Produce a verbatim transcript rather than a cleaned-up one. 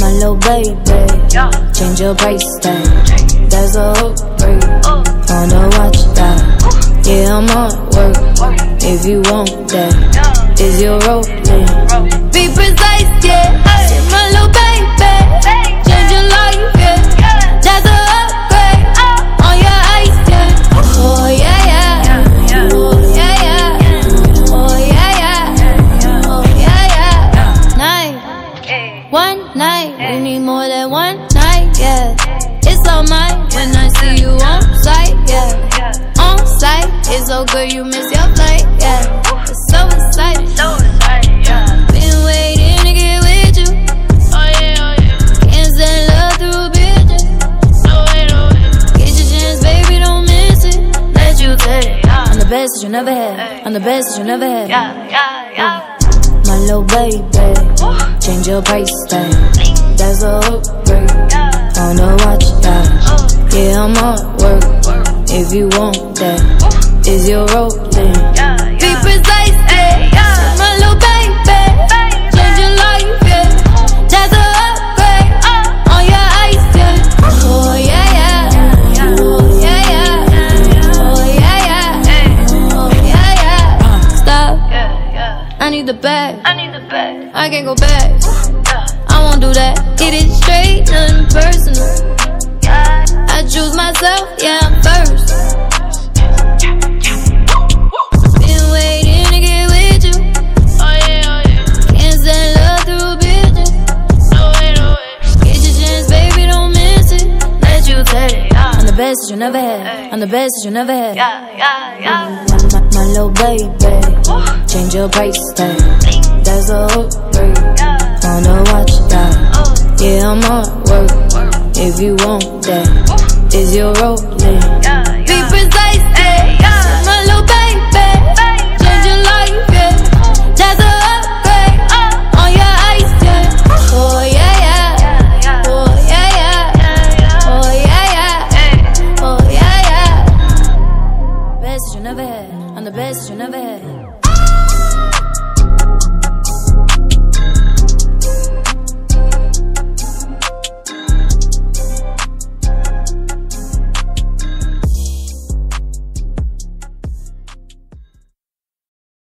My little baby, change your price tag. That's a upgrade on the watch that. Yeah, I'm on work. If you want that, is your rolling? Be precise, yeah. My little baby, change your life, yeah. That's a upgrade on your ice, yeah. Oh yeah, yeah. Oh yeah, yeah. Oh yeah, yeah. Oh yeah, yeah. Night, one night, we need more than one night, yeah. It's all mine when I see you on sight, yeah. On sight, it's so good you miss your flight, yeah. It's so excited, so excited, yeah. Been waiting to get with you. Oh yeah, oh yeah. Can't send love through bitches. No way, no way. Get your chance, baby, don't miss it. Let you take it, yeah. I'm the best that you never had. I'm the best that you never had. Yeah, yeah, yeah. My little baby, change your price tag. That's a upgrade on the watch that. Yeah, I'm on work. If you want that, is your rolling? Be precise, yeah. My little baby, change your life, yeah. That's a upgrade on your ice, yeah. Oh yeah, yeah. Oh yeah, yeah. Oh yeah, yeah. Oh yeah, yeah. Stop. I need the bag. I need the bag. I can't go back. I won't do that. Get it straight, nothing personal. I choose myself, yeah, I'm first. Been waiting to get with you. Oh yeah, oh yeah. Can't send love through bitches. No way, no way. Get your chance, baby, don't miss it. Let you take it, yeah. I'm the best that you never had. I'm the best that you never had. Yeah, yeah, yeah. My, my, my little baby, change your price tag. That's a upgrade on the watch that. Yeah, I'm on work. If you want that, is your rolling?